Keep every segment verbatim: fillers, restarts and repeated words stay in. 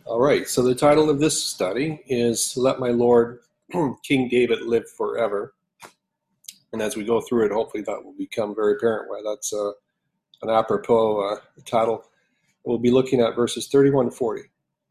All right, so the title of this study is Let My Lord King David Live Forever. And as we go through it, hopefully that will become very apparent why that's uh, an apropos uh, title. We'll be looking at verses thirty-one to forty.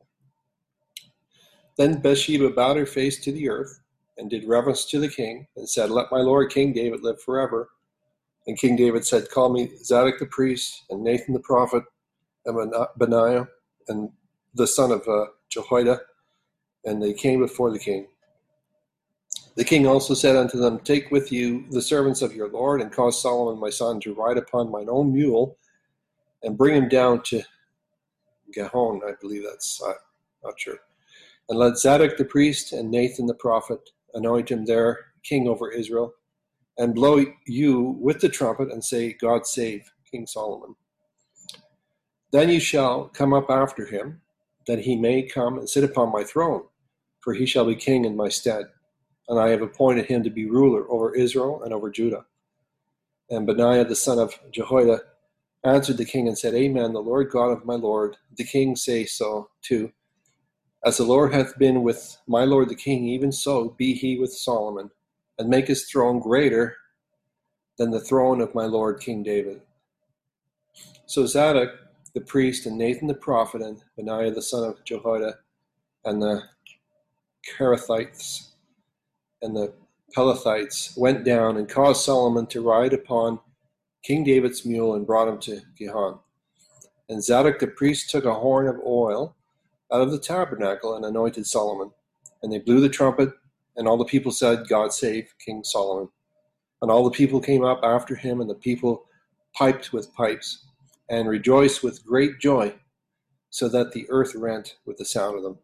Then Bathsheba bowed her face to the earth and did reverence to the king and said, Let my Lord King David live forever. And King David said, Call me Zadok the priest and Nathan the prophet and Benaiah and the son of uh, Jehoiada. And they came before the king. The king also said unto them, Take with you the servants of your Lord, and cause Solomon my son to ride upon mine own mule, and bring him down to Gihon, I believe that's, I'm not sure. And let Zadok the priest and Nathan the prophet anoint him there king over Israel, and blow you with the trumpet, and say, God save King Solomon. Then you shall come up after him, that he may come and sit upon my throne, for he shall be king in my stead. And I have appointed him to be ruler over Israel and over Judah. And Benaiah the son of Jehoiada answered the king and said, Amen, the Lord God of my Lord, the king say so too. As the Lord hath been with my lord the king, even so be he with Solomon, and make his throne greater than the throne of my lord King David. So Zadok the priest and Nathan the prophet and Benaiah the son of Jehoiada and the Kerethites and the Pelethites went down and caused Solomon to ride upon King David's mule and brought him to Gihon. And Zadok the priest took a horn of oil out of the tabernacle and anointed Solomon. And they blew the trumpet, and all the people said, God save King Solomon. And all the people came up after him, and the people piped with pipes and rejoiced with great joy, so that the earth rent with the sound of them.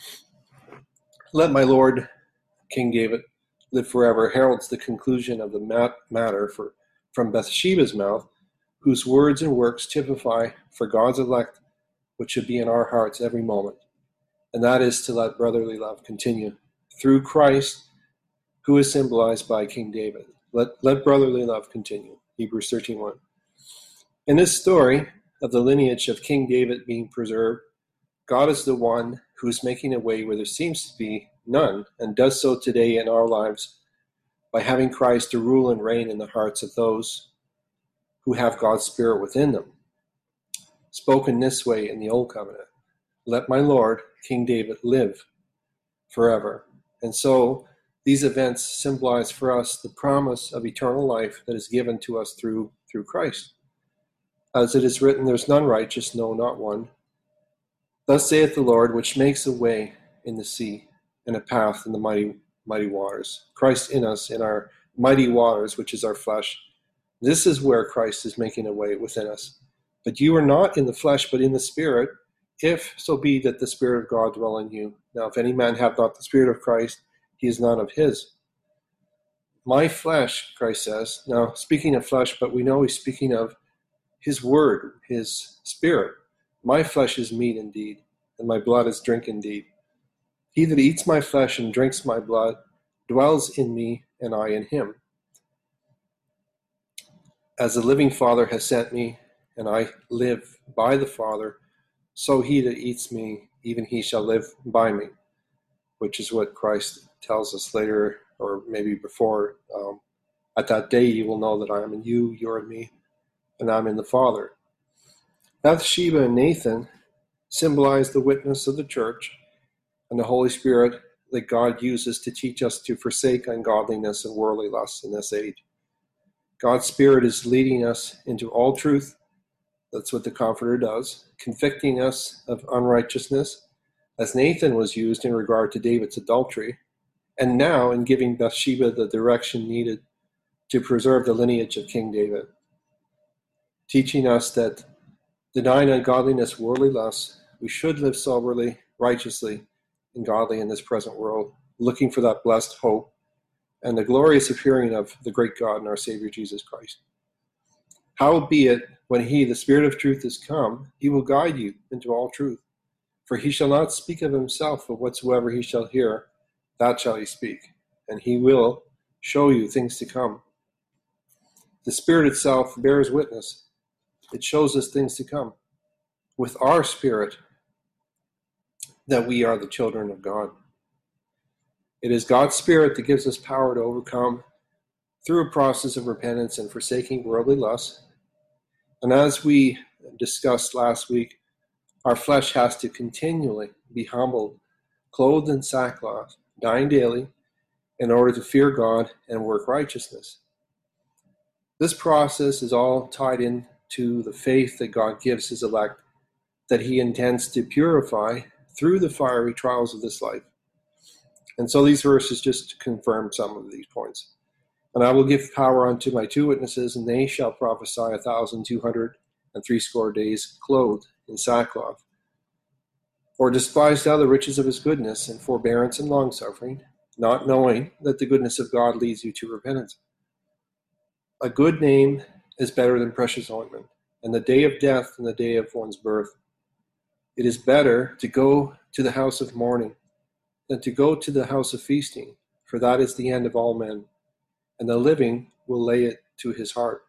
Let my Lord King David live forever heralds the conclusion of the mat- matter for, from Bathsheba's mouth, whose words and works typify for God's elect what should be in our hearts every moment. And that is to let brotherly love continue through Christ, who is symbolized by King David. Let, let brotherly love continue. Hebrews thirteen one. In this story of the lineage of King David being preserved, God is the one who is making a way where there seems to be none, and does so today in our lives by having Christ to rule and reign in the hearts of those who have God's Spirit within them. Spoken this way in the Old Covenant, let my Lord, King David, live forever. And so these events symbolize for us the promise of eternal life that is given to us through, through Christ. As it is written, there's none righteous, no, not one. Thus saith the Lord, which makes a way in the sea and a path in the mighty, mighty waters. Christ in us, in our mighty waters, which is our flesh. This is where Christ is making a way within us. But you are not in the flesh, but in the Spirit, if so be that the Spirit of God dwell in you. Now, if any man have not the Spirit of Christ, he is none of his. My flesh, Christ says. Now, speaking of flesh, but we know he's speaking of his word, his Spirit. My flesh is meat indeed, and my blood is drink indeed. He that eats my flesh and drinks my blood dwells in me, and I in him. As the living Father has sent me, and I live by the Father, so he that eats me, even he shall live by me, which is what Christ tells us later, or maybe before. Um, At that day you will know that I am in you, you are in me, and I'm in the Father. Bathsheba and Nathan symbolize the witness of the church and the Holy Spirit that God uses to teach us to forsake ungodliness and worldly lusts in this age. God's Spirit is leading us into all truth. That's what the Comforter does, convicting us of unrighteousness, as Nathan was used in regard to David's adultery, and now in giving Bathsheba the direction needed to preserve the lineage of King David, teaching us that denying ungodliness, worldly lusts, we should live soberly, righteously, and godly in this present world, looking for that blessed hope and the glorious appearing of the great God and our Savior Jesus Christ. Howbeit, when he, the Spirit of truth, is come, he will guide you into all truth. For he shall not speak of himself, but whatsoever he shall hear, that shall he speak, and he will show you things to come. The Spirit itself bears witness. It shows us things to come. With our spirit, that we are the children of God. It is God's Spirit that gives us power to overcome through a process of repentance and forsaking worldly lusts. And as we discussed last week, our flesh has to continually be humbled, clothed in sackcloth, dying daily, in order to fear God and work righteousness. This process is all tied into the faith that God gives his elect, that he intends to purify through the fiery trials of this life. And so these verses just confirm some of these points. And I will give power unto my two witnesses, and they shall prophesy a thousand two hundred and threescore days, clothed in sackcloth. Or despise thou the riches of his goodness and forbearance and longsuffering, not knowing that the goodness of God leads you to repentance. A good name is better than precious ointment, and the day of death than the day of one's birth. It is better to go to the house of mourning than to go to the house of feasting, for that is the end of all men, and the living will lay it to his heart.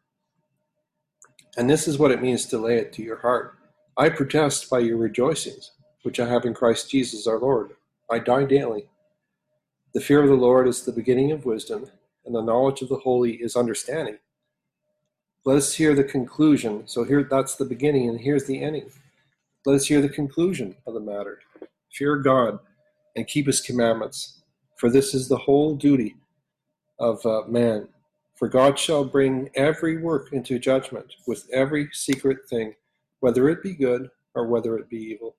And this is what it means to lay it to your heart. I protest by your rejoicings, which I have in Christ Jesus our Lord. I die daily. The fear of the Lord is the beginning of wisdom, and the knowledge of the holy is understanding. Let us hear the conclusion. So here, that's the beginning, and here's the ending. Let us hear the conclusion of the matter. Fear God and keep his commandments, for this is the whole duty of uh, man. For God shall bring every work into judgment with every secret thing, whether it be good or whether it be evil.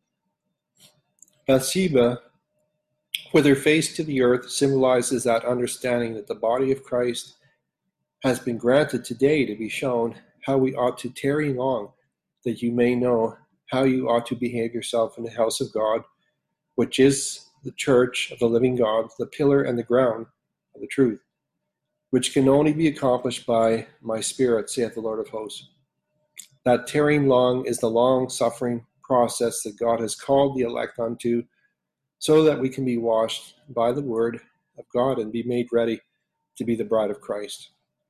Bathsheba, with her face to the earth, symbolizes that understanding that the body of Christ has been granted today to be shown how we ought to tarry long, that you may know how you ought to behave yourself in the house of God, which is the church of the living God, the pillar and the ground of the truth, which can only be accomplished by my Spirit, saith the Lord of hosts. That tarrying long is the long-suffering process that God has called the elect unto, so that we can be washed by the word of God and be made ready to be the bride of Christ.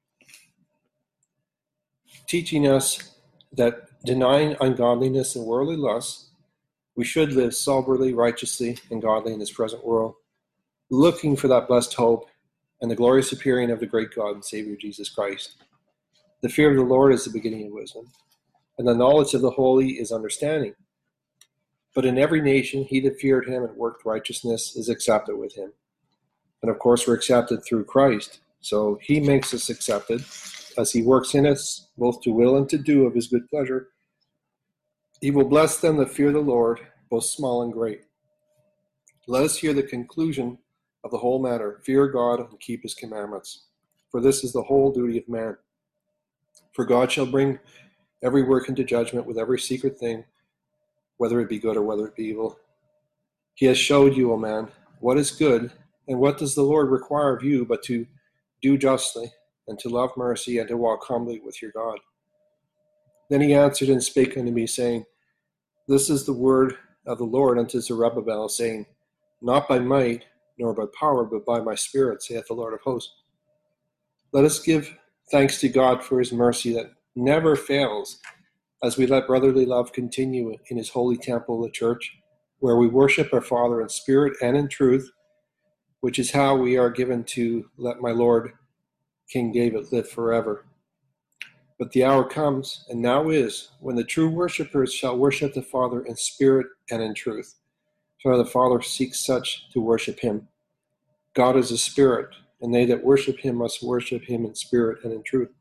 Teaching us that denying ungodliness and worldly lusts, we should live soberly, righteously, and godly in this present world, looking for that blessed hope and the glorious appearing of the great God and Savior Jesus Christ. The fear of the Lord is the beginning of wisdom, and the knowledge of the holy is understanding. But in every nation, he that feared him and worked righteousness is accepted with him. And of course, we're accepted through Christ. So he makes us accepted as he works in us, both to will and to do of his good pleasure. He will bless them that fear the Lord, both small and great. Let us hear the conclusion of the whole matter. Fear God and keep his commandments, for this is the whole duty of man. For God shall bring every work into judgment with every secret thing, whether it be good or whether it be evil. He has showed you, O man, what is good, and what does the Lord require of you but to do justly, and to love mercy, and to walk humbly with your God. Then he answered and spake unto me, saying, This is the word of the Lord unto Zerubbabel, saying, Not by might, nor by power, but by my Spirit, saith the Lord of hosts. Let us give thanks to God for his mercy that never fails, as we let brotherly love continue in his holy temple, the church, where we worship our Father in spirit and in truth, which is how we are given to let my Lord King David live forever. But the hour comes, and now is, when the true worshippers shall worship the Father in spirit and in truth. For the Father seeks such to worship him. God is a spirit, and they that worship him must worship him in spirit and in truth.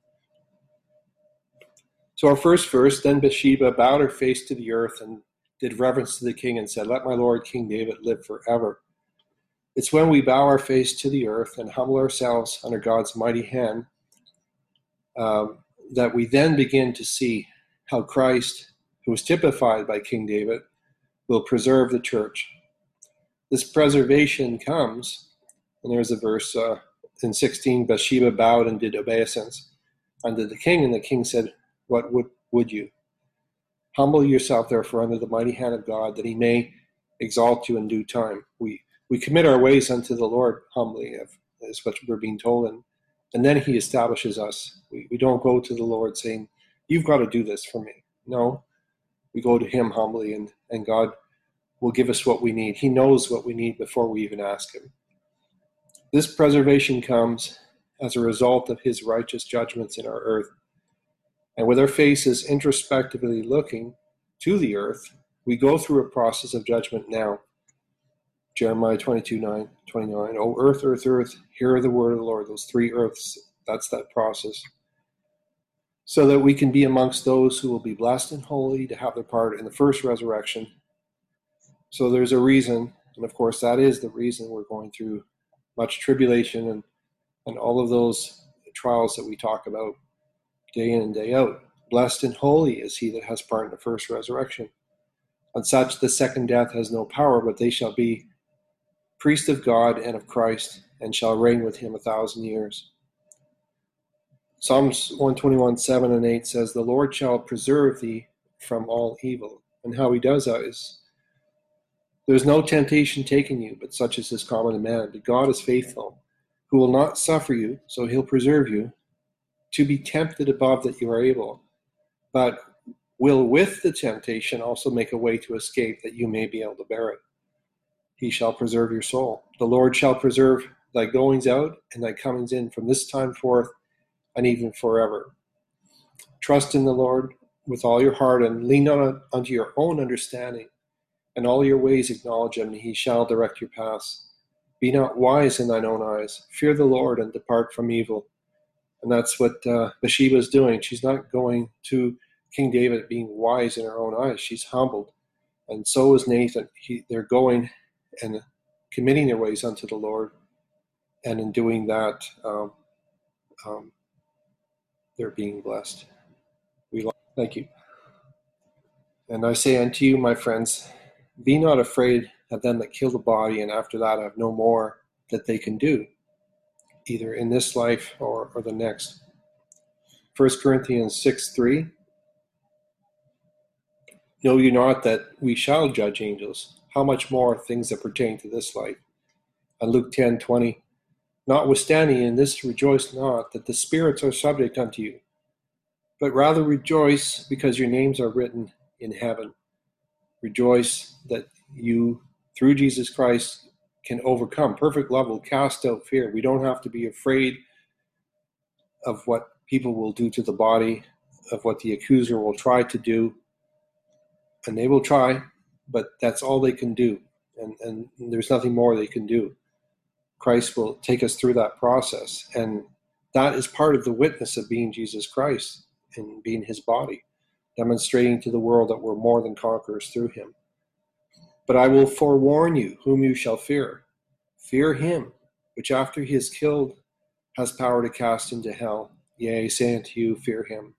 So our first verse, then Bathsheba bowed her face to the earth and did reverence to the king and said, Let my Lord King David live forever. It's when we bow our face to the earth and humble ourselves under God's mighty hand um, that we then begin to see how Christ, who was typified by King David, will preserve the church. This preservation comes, and there's a verse uh, in sixteen, Bathsheba bowed and did obeisance unto the king, and the king said, What would, would you? Humble yourself, therefore, under the mighty hand of God, that he may exalt you in due time. We we commit our ways unto the Lord humbly, is what we're being told, and, and then he establishes us. We, we don't go to the Lord saying, You've got to do this for me. No, we go to him humbly, and, and God will give us what we need. He knows what we need before we even ask him. This preservation comes as a result of his righteous judgments in our earth. And with our faces introspectively looking to the earth, we go through a process of judgment now. Jeremiah twenty-two, nine, twenty-nine. O earth, earth, earth, hear the word of the Lord. Those three earths, that's that process. So that we can be amongst those who will be blessed and holy to have their part in the first resurrection. So there's a reason, and of course that is the reason we're going through much tribulation and, and all of those trials that we talk about day in and day out. Blessed and holy is he that has part in the first resurrection. On such the second death has no power, but they shall be priests of God and of Christ, and shall reign with him a thousand years. Psalms one twenty-one, seven and eight says, the Lord shall preserve thee from all evil. And how he does that is, there's no temptation taken you, but such as is common to man. But God is faithful, who will not suffer you, so he'll preserve you, to be tempted above that you are able, but will with the temptation also make a way to escape, that you may be able to bear it. He shall preserve your soul. The Lord shall preserve thy goings out and thy comings in from this time forth and even forever. Trust in the Lord with all your heart, and lean not unto your own understanding. In all your ways acknowledge him, and he shall direct your paths. Be not wise in thine own eyes. Fear the Lord and depart from evil. And that's what uh, Bathsheba is doing. She's not going to King David being wise in her own eyes. She's humbled. And so is Nathan. He, they're going and committing their ways unto the Lord. And in doing that, um, um, they're being blessed. We love, thank you. And I say unto you, my friends, be not afraid of them that kill the body, and after that have no more that they can do, either in this life or, or the next. First Corinthians six, three. Know you not that we shall judge angels? How much more things that pertain to this life? And Luke ten, twenty. Notwithstanding in this rejoice not that the spirits are subject unto you, but rather rejoice because your names are written in heaven. Rejoice that you, through Jesus Christ, can overcome. Perfect love will cast out fear. We don't have to be afraid of what people will do to the body, of what the accuser will try to do. And they will try, but that's all they can do. And, and there's nothing more they can do. Christ will take us through that process. And that is part of the witness of being Jesus Christ and being his body, demonstrating to the world that we're more than conquerors through him. But I will forewarn you whom you shall fear. Fear him, which after he is killed has power to cast into hell. Yea, I say unto you, fear him.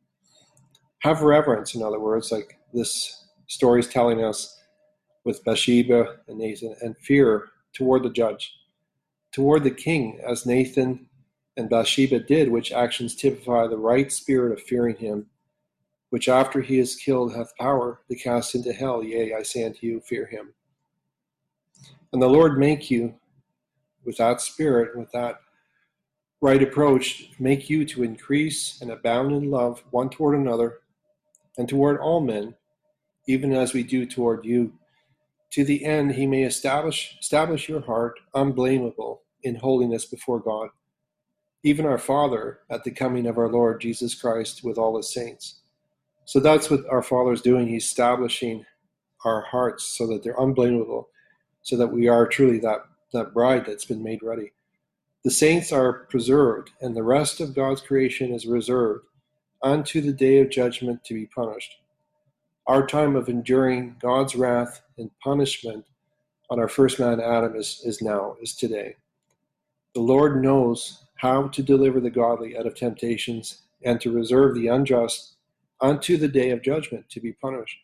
Have reverence, in other words, like this story is telling us with Bathsheba and Nathan, and fear toward the judge, toward the king, as Nathan and Bathsheba did, which actions typify the right spirit of fearing him, which after he is killed hath power to cast into hell. Yea, I say unto you, fear him. And the Lord make you, with that spirit, with that right approach, make you to increase and abound in love one toward another, and toward all men, even as we do toward you, to the end he may establish establish your heart unblameable in holiness before God, even our Father, at the coming of our Lord Jesus Christ with all his saints. So that's what our Father is doing. He's establishing our hearts so that they're unblameable, so that we are truly that, that bride that's been made ready. The saints are preserved, and the rest of God's creation is reserved unto the day of judgment to be punished. Our time of enduring God's wrath and punishment on our first man Adam is, is now, is today. The Lord knows how to deliver the godly out of temptations and to reserve the unjust unto the day of judgment to be punished.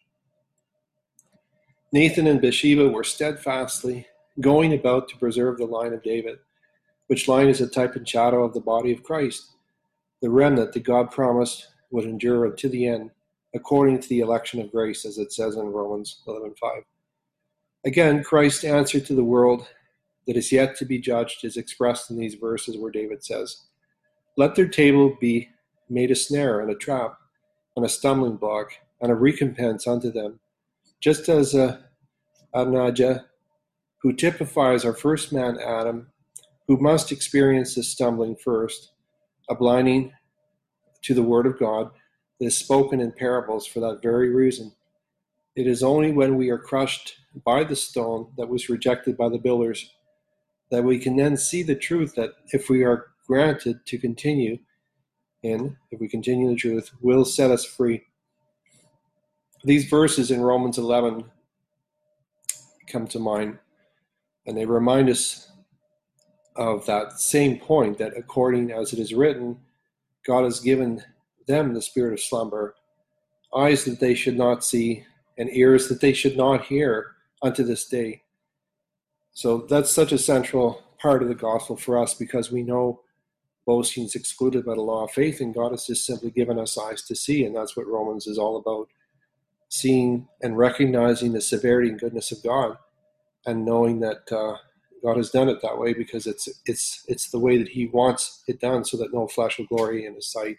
Nathan and Bathsheba were steadfastly going about to preserve the line of David, which line is a type and shadow of the body of Christ, the remnant that God promised would endure unto the end, according to the election of grace, as it says in Romans eleven five. Again, Christ's answer to the world that is yet to be judged is expressed in these verses where David says, let their table be made a snare and a trap and a stumbling block and a recompense unto them, just as a, Adonijah, who typifies our first man, Adam, who must experience this stumbling first, a blinding to the word of God that is spoken in parables for that very reason. It is only when we are crushed by the stone that was rejected by the builders that we can then see the truth that if we are granted to continue in, if we continue the truth, will set us free. These verses in Romans eleven come to mind, and they remind us of that same point, that according as it is written, God has given them the spirit of slumber, eyes that they should not see, and ears that they should not hear unto this day. So that's such a central part of the gospel for us, because we know boasting is excluded by the law of faith, and God has just simply given us eyes to see, and that's what Romans is all about. Seeing and recognizing the severity and goodness of God, and knowing that uh, God has done it that way because it's it's it's the way that He wants it done, so that no flesh will glory in His sight.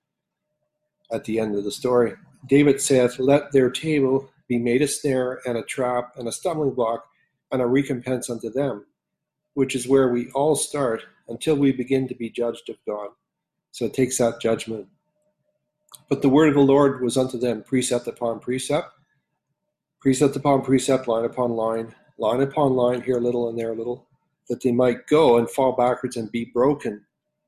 At the end of the story, David saith, "Let their table be made a snare and a trap and a stumbling block and a recompense unto them," which is where we all start until we begin to be judged of God. So it takes that judgment. But the word of the Lord was unto them precept upon precept, precept upon precept, line upon line, line upon line, here a little and there a little, that they might go and fall backwards and be broken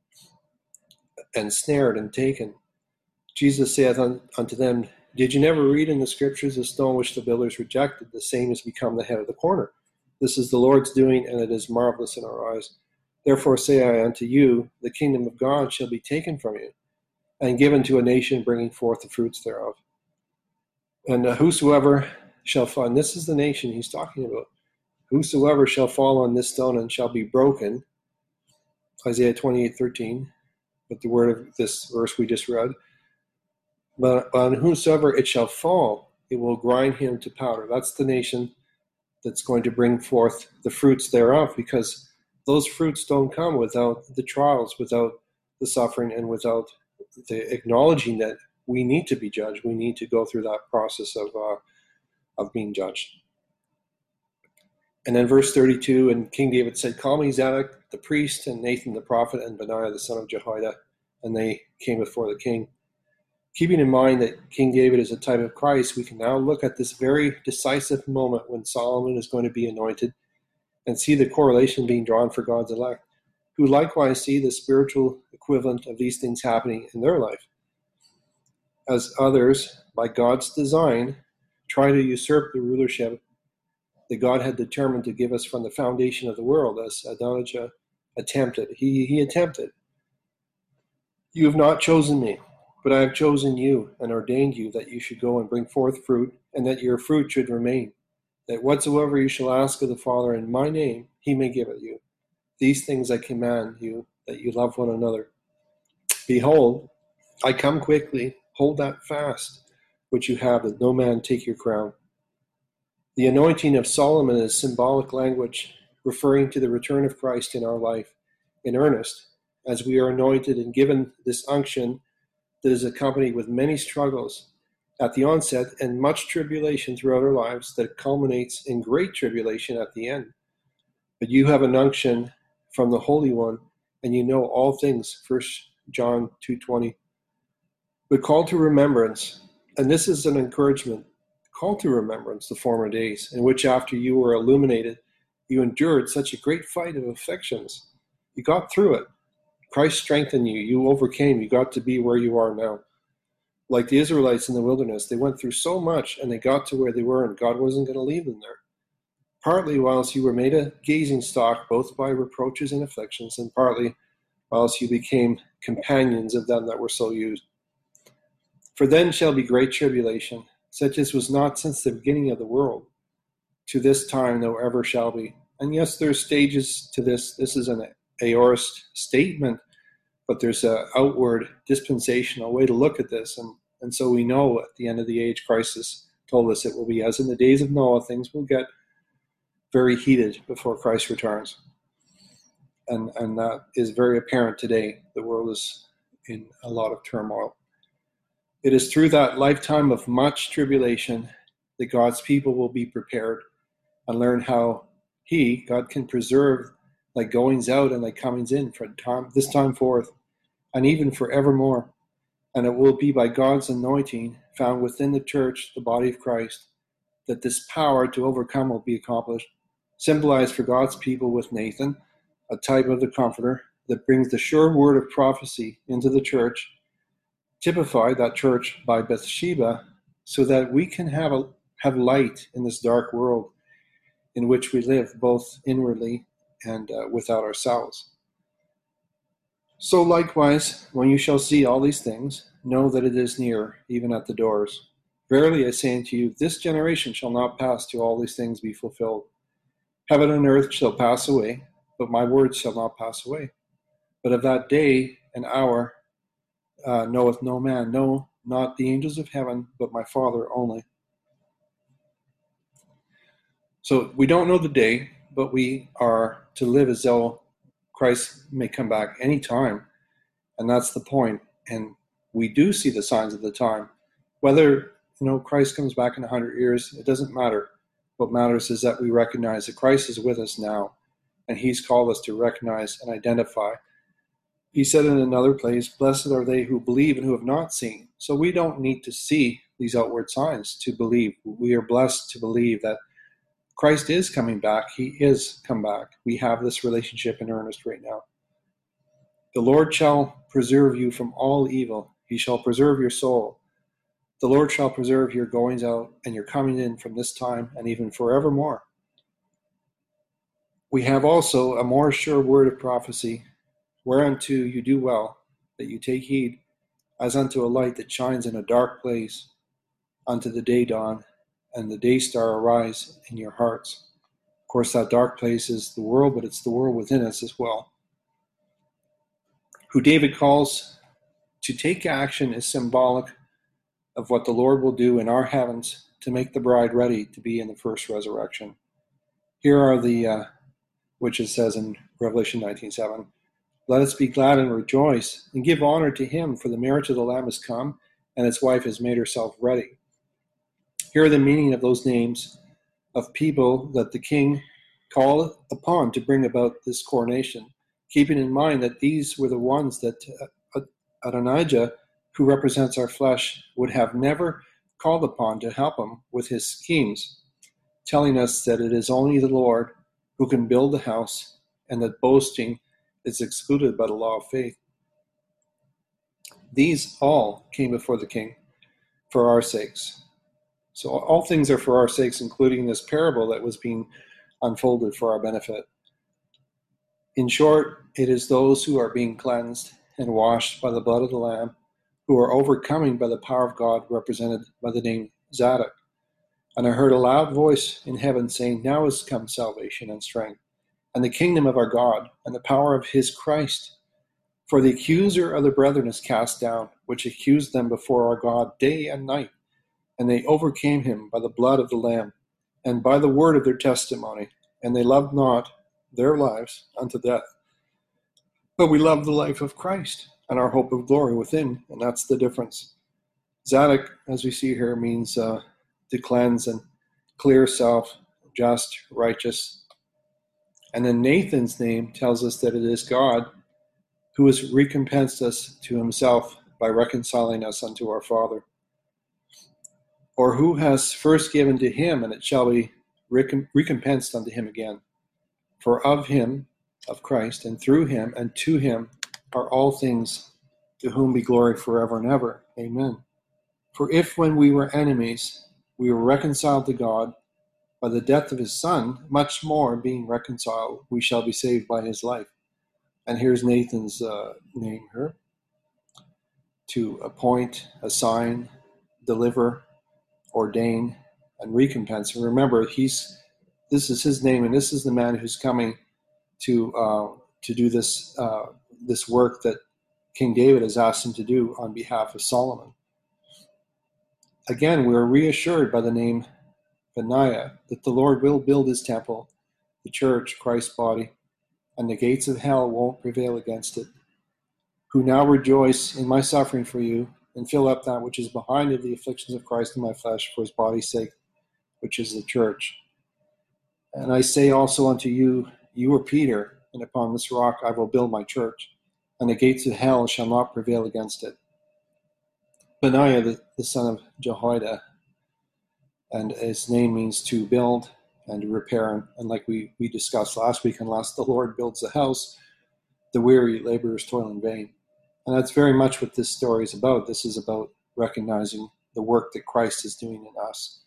and snared and taken. Jesus saith unto them, "Did you never read in the scriptures, the stone which the builders rejected, the same has become the head of the corner? This is the Lord's doing, and it is marvelous in our eyes. Therefore say I unto you, the kingdom of God shall be taken from you, and given to a nation bringing forth the fruits thereof. And uh, whosoever shall fall," and this is the nation he's talking about, "whosoever shall fall on this stone and shall be broken," Isaiah twenty-eight thirteen, but the word of this verse we just read, "but on whosoever it shall fall, it will grind him to powder." That's the nation that's going to bring forth the fruits thereof, because those fruits don't come without the trials, without the suffering, and without the acknowledging that we need to be judged. We need to go through that process of uh, of being judged. And then verse thirty-two, "And King David said, Call me Zadok the priest, and Nathan the prophet, and Benaiah the son of Jehoiada. And they came before the king." Keeping in mind that King David is a type of Christ, we can now look at this very decisive moment when Solomon is going to be anointed and see the correlation being drawn for God's elect, who likewise see the spiritual equivalent of these things happening in their life. As others, by God's design, try to usurp the rulership that God had determined to give us from the foundation of the world, as Adonijah attempted. He, he attempted. "You have not chosen me, but I have chosen you and ordained you that you should go and bring forth fruit, and that your fruit should remain, that whatsoever you shall ask of the Father in my name, he may give it you. These things I command you, that you love one another. Behold, I come quickly, hold that fast which you have, that no man take your crown." The anointing of Solomon is symbolic language referring to the return of Christ in our life in earnest, as we are anointed and given this unction that is accompanied with many struggles at the onset and much tribulation throughout our lives that culminates in great tribulation at the end. But you have an unction from the Holy One, and you know all things, First John two twenty. But call to remembrance, and this is an encouragement, call to remembrance the former days, in which after you were illuminated, you endured such a great fight of afflictions. You got through it. Christ strengthened you. You overcame. You got to be where you are now. Like the Israelites in the wilderness, they went through so much and they got to where they were, and God wasn't going to leave them there. Partly whilst you were made a gazing stock, both by reproaches and afflictions, and partly whilst you became companions of them that were so used. "For then shall be great tribulation, such as was not since the beginning of the world, to this time nor ever shall be." And yes, there's stages to this. This is an aorist statement, but there's an outward dispensational way to look at this. And, and so we know at the end of the age, Christ has told us it will be as in the days of Noah. Things will get very heated before Christ returns. And, and that is very apparent today. The world is in a lot of turmoil. It is through that lifetime of much tribulation that God's people will be prepared and learn how he, God, can preserve thy goings out and thy comings in from time, this time forth, and even forevermore. And it will be by God's anointing found within the church, the body of Christ, that this power to overcome will be accomplished, symbolized for God's people with Nathan, a type of the Comforter that brings the sure word of prophecy into the church, typified, that church, by Bathsheba, so that we can have a have light in this dark world in which we live, both inwardly and uh, without ourselves. So likewise, when you shall see all these things, know that it is near, even at the doors. Verily I say unto you, this generation shall not pass till all these things be fulfilled. Heaven and earth shall pass away, but my words shall not pass away. But of that day and hour uh, knoweth no man, no, not the angels of heaven, but my Father only. So we don't know the day, but we are to live as though Christ may come back any time, and that's the point. And we do see the signs of the time. Whether you know Christ comes back in a hundred years, it doesn't matter. What matters is that we recognize that Christ is with us now, and He's called us to recognize and identify. He said in another place, "Blessed are they who believe and who have not seen." So we don't need to see these outward signs to believe. We are blessed to believe that Christ is coming back. He is come back. We have this relationship in earnest right now. The Lord shall preserve you from all evil. He shall preserve your soul. The Lord shall preserve your goings out and your coming in from this time and even forevermore. We have also a more sure word of prophecy, whereunto you do well, that you take heed, as unto a light that shines in a dark place, unto the day dawn, and the day star arise in your hearts. Of course, that dark place is the world, but it's the world within us as well. Who David calls to take action is symbolic of what the Lord will do in our heavens to make the bride ready to be in the first resurrection. Here are the, uh, which it says in Revelation nineteen seven, "Let us be glad and rejoice, and give honor to him, for the marriage of the Lamb is come, and his wife has made herself ready." Here are the meaning of those names of people that the king called upon to bring about this coronation, keeping in mind that these were the ones that uh, Adonijah, who represents our flesh, would have never called upon to help him with his schemes, telling us that it is only the Lord who can build the house, and that boasting is excluded by the law of faith. These all came before the king for our sakes. So all things are for our sakes, including this parable that was being unfolded for our benefit. In short, it is those who are being cleansed and washed by the blood of the Lamb, who are overcoming by the power of God, represented by the name Zadok. And I heard a loud voice in heaven saying, "Now is come salvation and strength, and the kingdom of our God, and the power of his Christ. For the accuser of the brethren is cast down, which accused them before our God day and night. And they overcame him by the blood of the Lamb, and by the word of their testimony, and they loved not their lives unto death. But we love the life of Christ, and our hope of glory within, and that's the difference." Zadok, as we see here, means uh, to cleanse and clear self, just, righteous. And then Nathan's name tells us that it is God who has recompensed us to himself by reconciling us unto our Father. Or who has first given to him, and it shall be recompensed unto him again. For of him, of Christ, and through him, and to him are all things, to whom be glory forever and ever. Amen. For if when we were enemies, we were reconciled to God by the death of his Son, much more, being reconciled, we shall be saved by his life. And here's Nathan's uh, name here. To appoint, assign, deliver, ordain, and recompense. And remember, he's this is his name, and this is the man who's coming to uh, to do this uh, this work that King David has asked him to do on behalf of Solomon. Again, we are reassured by the name Benaiah that the Lord will build his temple, the church, Christ's body, and the gates of hell won't prevail against it. Who now rejoice in my suffering for you, and fill up that which is behind of the afflictions of Christ in my flesh for his body's sake, which is the church. And I say also unto you, you are Peter, and upon this rock I will build my church, and the gates of hell shall not prevail against it. Benaiah, the, the son of Jehoiada, and his name means to build and to repair. And like we, we discussed last week, unless the Lord builds the house, the weary laborers toil in vain. And that's very much what this story is about. This is about recognizing the work that Christ is doing in us.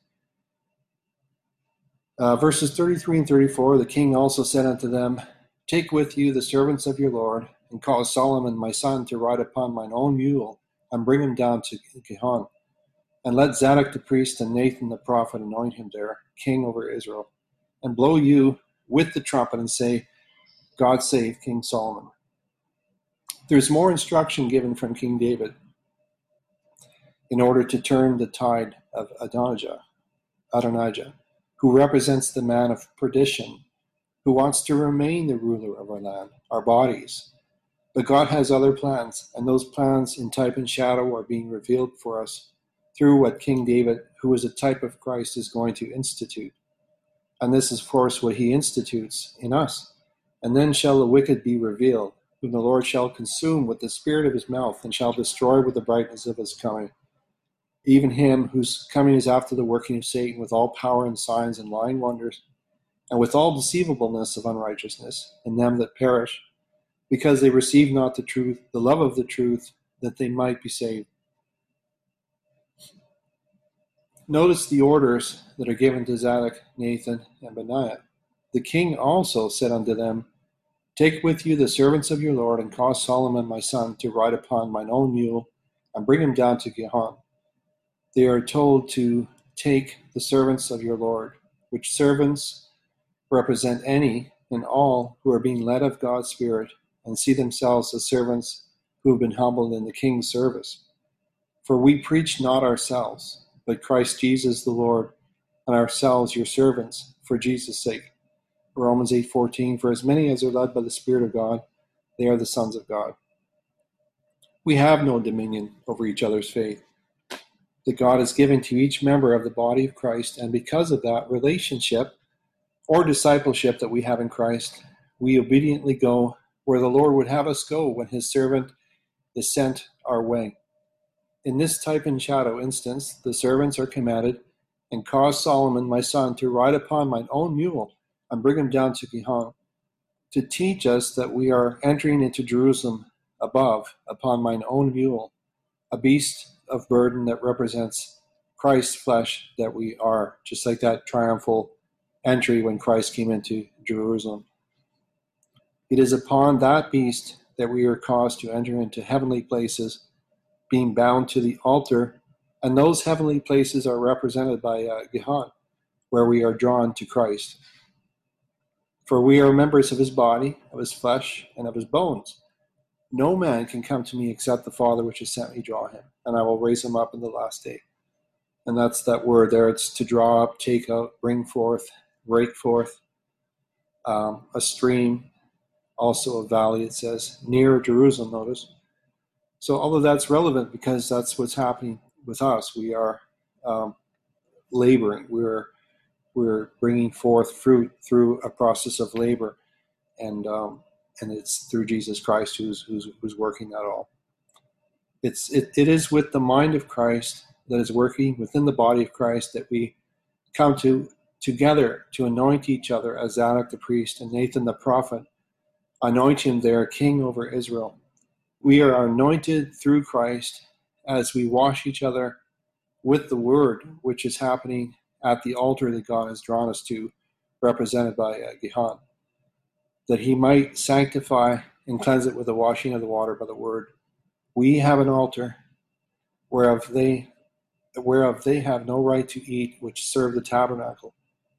Uh, verses thirty-three and thirty-four, the king also said unto them, Take with you the servants of your Lord, and cause Solomon my son to ride upon mine own mule, and bring him down to Gihon. And let Zadok the priest and Nathan the prophet anoint him there, king over Israel. And blow you with the trumpet and say, God save King Solomon. There's more instruction given from King David in order to turn the tide of Adonijah, Adonijah, who represents the man of perdition, who wants to remain the ruler of our land, our bodies. But God has other plans, and those plans in type and shadow are being revealed for us through what King David, who is a type of Christ, is going to institute. And this is, of course, what he institutes in us. And then shall the wicked be revealed, whom the Lord shall consume with the spirit of his mouth, and shall destroy with the brightness of his coming. Even him whose coming is after the working of Satan, with all power and signs and lying wonders, and with all deceivableness of unrighteousness in them that perish, because they receive not the truth, the love of the truth, that they might be saved. Notice the orders that are given to Zadok, Nathan, and Benaiah. The king also said unto them, Take with you the servants of your Lord, and cause Solomon my son to ride upon mine own mule, and bring him down to Gihon. They are told to take the servants of your Lord, which servants represent any and all who are being led of God's Spirit and see themselves as servants who have been humbled in the king's service. For we preach not ourselves, but Christ Jesus the Lord, and ourselves your servants, for Jesus' sake. Romans eight fourteen, For as many as are led by the Spirit of God, they are the sons of God. We have no dominion over each other's faith that God has given to each member of the body of Christ, and because of that relationship or discipleship that we have in Christ, we obediently go where the Lord would have us go when his servant is sent our way. In this type and shadow instance, the servants are commanded, and cause Solomon my son to ride upon mine own mule, and bring him down to Gihon, to teach us that we are entering into Jerusalem above upon mine own mule, a beast of burden that represents Christ's flesh that we are, just like that triumphal entry when Christ came into Jerusalem. It is upon that beast that we are caused to enter into heavenly places, being bound to the altar, and those heavenly places are represented by uh, Gihon, where we are drawn to Christ. For we are members of his body, of his flesh, and of his bones. No man can come to me except the Father which has sent me draw him, and I will raise him up in the last day. And that's that word there. It's to draw up, take out, bring forth, break forth. Um, a stream, also a valley, it says, near Jerusalem, notice. So all of that's relevant because that's what's happening with us. We are um, laboring. We're we're bringing forth fruit through a process of labor, and um, and it's through Jesus Christ who's who's who's working that all. It's it, it is with the mind of Christ that is working within the body of Christ that we come to together to anoint each other as Zadok the priest and Nathan the prophet anoint him there king over Israel. We are anointed through Christ as we wash each other with the word, which is happening at the altar that God has drawn us to, represented by uh, Gihon, that he might sanctify and cleanse it with the washing of the water by the word. We have an altar whereof they, whereof they have no right to eat, which serve the tabernacle.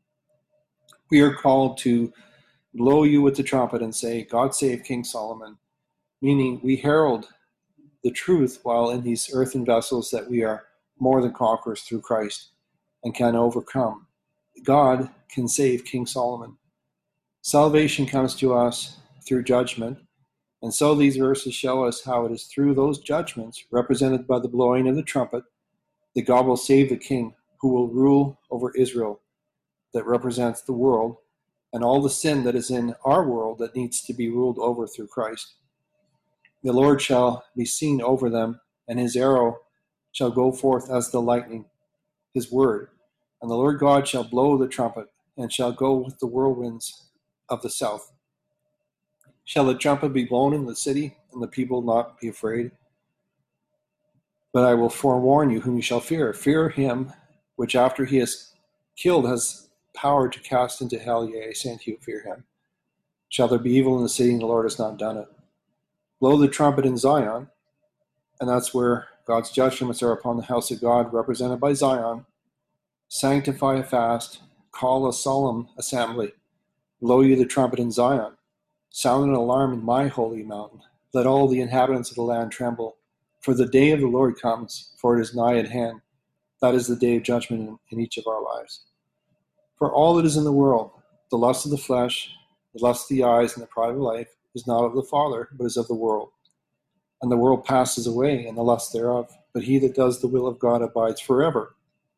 We are called to blow you with the trumpet and say, God save King Solomon, meaning we herald the truth while in these earthen vessels that we are more than conquerors through Christ and can overcome. God can save King Solomon. Salvation comes to us through judgment, and so these verses show us how it is through those judgments, represented by the blowing of the trumpet, that God will save the king who will rule over Israel, that represents the world, and all the sin that is in our world that needs to be ruled over through Christ. The Lord shall be seen over them, and his arrow shall go forth as the lightning, his word. And the Lord God shall blow the trumpet, and shall go with the whirlwinds of the south. Shall the trumpet be blown in the city, and the people not be afraid? But I will forewarn you whom you shall fear. Fear him which after he is killed has power to cast into hell. Yea, I say unto you, fear him. Shall there be evil in the city, and the Lord has not done it? Blow the trumpet in Zion, and that's where God's judgments are upon the house of God, represented by Zion. Sanctify a fast, call a solemn assembly. Blow you the trumpet in Zion. Sound an alarm in my holy mountain. Let all the inhabitants of the land tremble. For the day of the Lord comes, for it is nigh at hand. That is the day of judgment in, in each of our lives. For all that is in the world, the lust of the flesh, the lust of the eyes, and the pride of life, is not of the Father, but is of the world. And the world passes away, and the lust thereof. But he that does the will of God abides forever.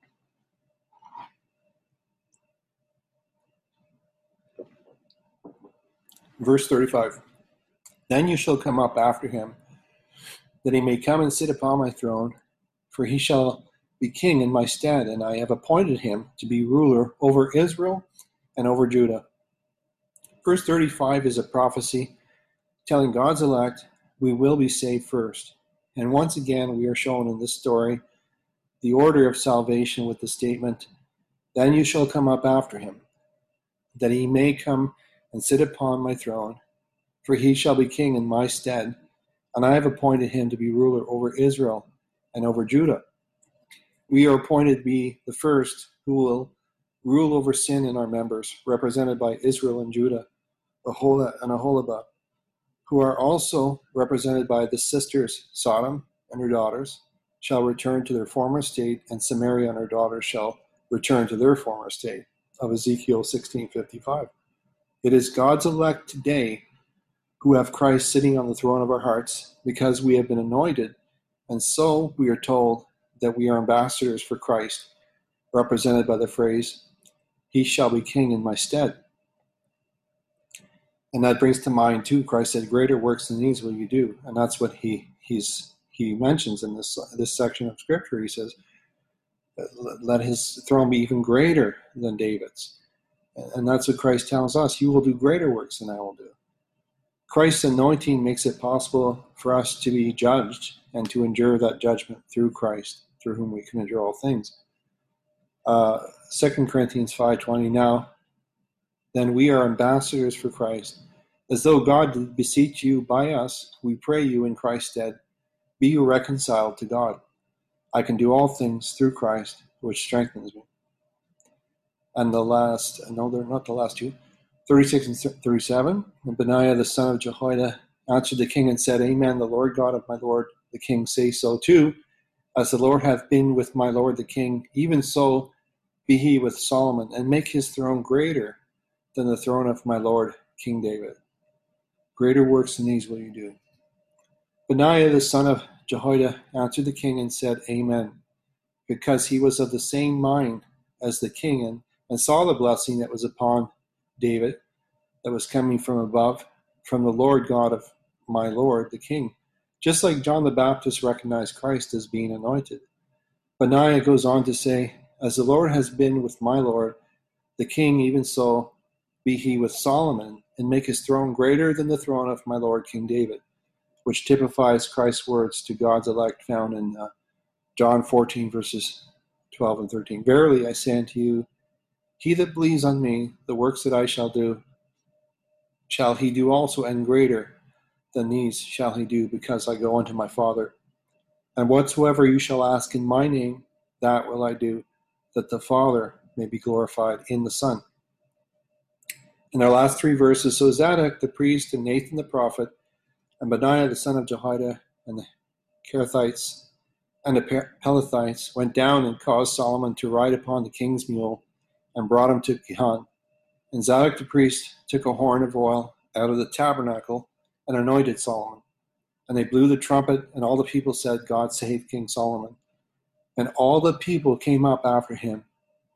Verse thirty-five. Then you shall come up after him, that he may come and sit upon my throne, for he shall be king in my stead, and I have appointed him to be ruler over Israel and over Judah. Verse thirty-five is a prophecy telling God's elect we will be saved first. And once again, we are shown in this story the order of salvation with the statement, then you shall come up after him, that he may come and sit upon my throne, for he shall be king in my stead, and I have appointed him to be ruler over Israel and over Judah. We are appointed to be the first who will rule over sin in our members, represented by Israel and Judah, Aholah and Aholibah, who are also represented by the sisters Sodom and her daughters, shall return to their former state, and Samaria and her daughters shall return to their former state, of Ezekiel sixteen fifty-five. It is God's elect today who have Christ sitting on the throne of our hearts, because we have been anointed, and so we are told that we are ambassadors for Christ, represented by the phrase, he shall be king in my stead. And that brings to mind too, Christ said, greater works than these will you do. And that's what he he's he mentions in this this section of scripture. He says, let his throne be even greater than David's. And that's what Christ tells us. You will do greater works than I will do. Christ's anointing makes it possible for us to be judged and to endure that judgment through Christ, through whom we can endure all things. Uh, Second Corinthians five twenty, now, then we are ambassadors for Christ, as though God did beseech you by us, we pray you in Christ's stead, be you reconciled to God. I can do all things through Christ, which strengthens me. And the last, no, they're not the last two, thirty-six and thirty-seven, and Benaiah the son of Jehoiada answered the king and said, Amen, the Lord God of my Lord the king say so too, as the Lord hath been with my Lord the king, even so be he with Solomon, and make his throne greater than the throne of my Lord King David. Greater works than these will you do. Benaiah the son of Jehoiada answered the king and said, Amen, because he was of the same mind as the king, and, and saw the blessing that was upon David, that was coming from above, from the Lord God of my Lord the king. Just like John the Baptist recognized Christ as being anointed. Benaiah goes on to say, as the Lord has been with my Lord the king, even so be he with Solomon, and make his throne greater than the throne of my Lord King David, which typifies Christ's words to God's elect found in uh, John fourteen, verses twelve and thirteen. Verily I say unto you, he that believes on me, the works that I shall do, shall he do also, and greater than these shall he do, because I go unto my Father. And whatsoever you shall ask in my name, that will I do, that the Father may be glorified in the Son. In our last three verses, so Zadok the priest, and Nathan the prophet, and Benaiah the son of Jehoiada, and the Kerethites, and the Pelethites went down and caused Solomon to ride upon the king's mule, and brought him to Gihon. And Zadok the priest took a horn of oil out of the tabernacle, and anointed Solomon. And they blew the trumpet, and all the people said, God save King Solomon. And all the people came up after him,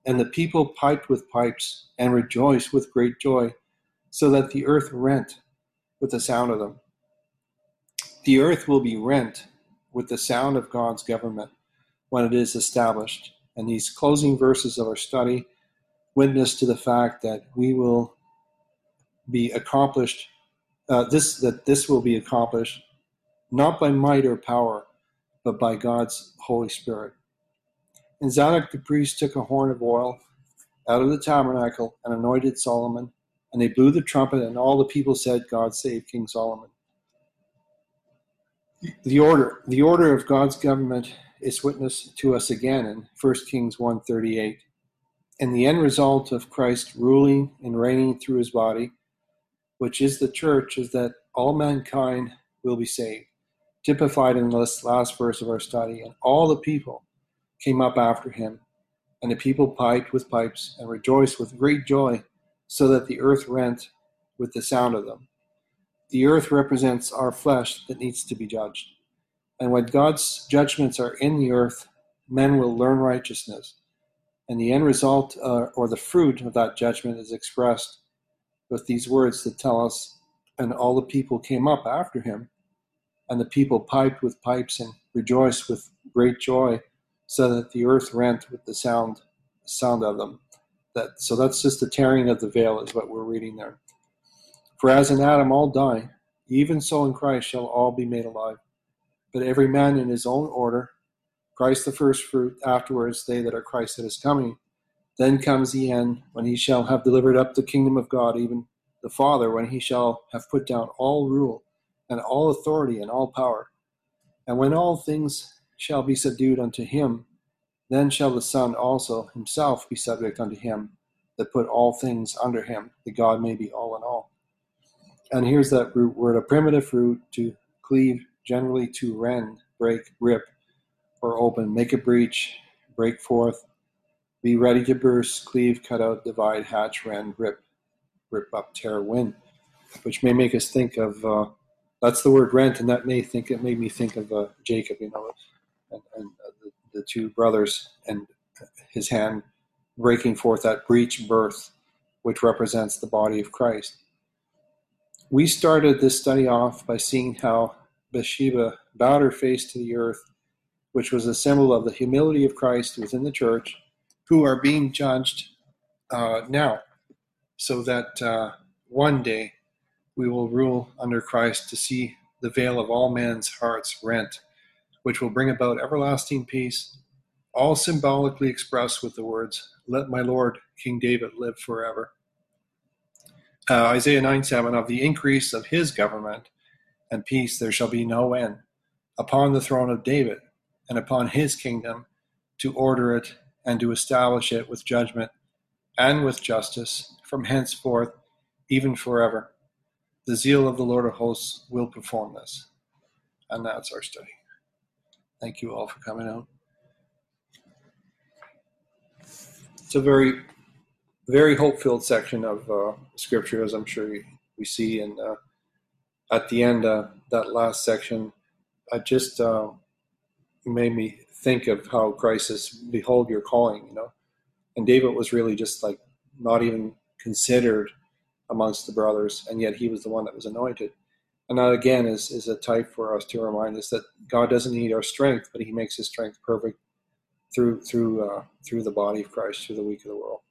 And the people piped with pipes and rejoiced with great joy, so that the earth rent with the sound of them. The earth will be rent with the sound of God's government when it is established. And these closing verses of our study witness to the fact that we will be accomplished, uh, this that this will be accomplished not by might or power, but by God's Holy Spirit. And Zadok the priest took a horn of oil out of the tabernacle and anointed Solomon, and they blew the trumpet, and all the people said, God save King Solomon. The order, the order of God's government is witnessed to us again in First Kings one thirty-eight. And the end result of Christ ruling and reigning through his body, which is the church, is that all mankind will be saved, typified in this last verse of our study. And all the people came up after him, and the people piped with pipes and rejoiced with great joy, so that the earth rent with the sound of them. The earth represents our flesh that needs to be judged. And when God's judgments are in the earth, men will learn righteousness. And the end result, uh, or the fruit of that judgment, is expressed with these words that tell us, and all the people came up after him, and the people piped with pipes and rejoiced with great joy, so that the earth rent with the sound sound of them. That so that's just the tearing of the veil, is what we're reading there. For as in Adam all die, even so in Christ shall all be made alive. But every man in his own order, Christ the first fruit, afterwards they that are Christ that is coming. Then comes the end, when he shall have delivered up the kingdom of God, even the Father, when he shall have put down all rule and all authority and all power. And when all things shall be subdued unto him, then shall the Son also himself be subject unto him that put all things under him, that God may be all in all. And here's that root word, a primitive root, to cleave, generally to rend, break, rip, or open, make a breach, break forth, be ready to burst, cleave, cut out, divide, hatch, rend, rip, rip up, tear, win, which may make us think of, uh, that's the word rent, and that may think, it made me think of uh, Jacob, you know, and, and uh, the, the two brothers, and his hand breaking forth that breach birth, which represents the body of Christ. We started this study off by seeing how Bathsheba bowed her face to the earth, which was a symbol of the humility of Christ within the church, who are being judged uh, now, so that uh, one day we will rule under Christ to see the veil of all men's hearts rent, which will bring about everlasting peace, all symbolically expressed with the words, let my Lord King David live forever. Uh, Isaiah nine seven, of the increase of his government and peace there shall be no end, upon the throne of David and upon his kingdom, to order it and to establish it with judgment and with justice from henceforth, even forever. The zeal of the Lord of hosts will perform this. And that's our study. Thank you all for coming out. It's a very, very hope-filled section of uh, Scripture, as I'm sure we, we see. And uh, at the end, uh, that last section, I just uh, made me think of how Christ says, behold your calling, you know. And David was really just like not even considered amongst the brothers, and yet he was the one that was anointed. And that again is, is a type for us to remind us that God doesn't need our strength, but he makes his strength perfect through through uh, through the body of Christ, through the weak of the world.